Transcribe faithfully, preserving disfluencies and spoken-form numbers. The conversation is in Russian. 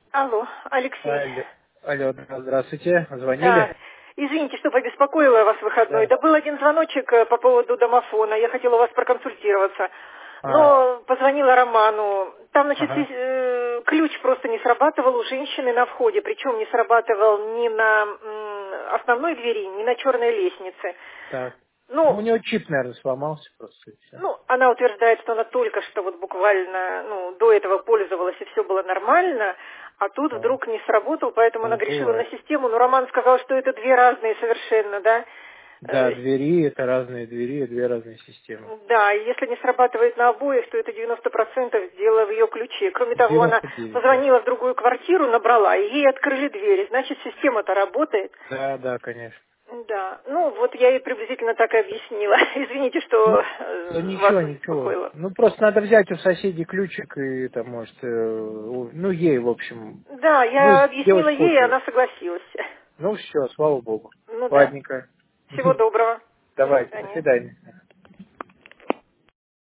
Алло, Алексей. Алло, алло, да, здравствуйте. Да. Звонили? Извините, что побеспокоила вас в выходной. Да. Да был один звоночек э, по поводу домофона. Я хотела у вас проконсультироваться. А, Но позвонила Роману. Там, значит, ага, э, ключ просто не срабатывал у женщины на входе. Причем не срабатывал ни на м, основной двери, ни на черной лестнице. так. Ну, у Ну, него чип, наверное, сломался просто, и все. Ну, она утверждает, что она только что вот буквально, ну, до этого пользовалась, и все было нормально, а тут А, вдруг не сработал, поэтому она ну, грешила на бывает. систему. Но Роман сказал, что это две разные совершенно, да. Да, Э, двери, это разные двери, две разные системы. Да, и если не срабатывает на обоих, то это девяносто процентов дело в ее ключе. Кроме того, она девяносто девять, да. позвонила в другую квартиру, набрала, и ей открыли двери. Значит, система-то работает. Да, да, конечно. Да, ну вот я ей приблизительно так и объяснила. Извините, что Ну, да э, вас ничего, ничего. побеспокоила. Ну, просто надо взять у соседей ключик и, там, может, э, у- ну, ей, в общем, Да, ну, я объяснила сделать ей, и копию. она согласилась. Ну, все, слава богу. Ну да. Ладненько. Всего доброго. До Давайте, до свидания. свидания.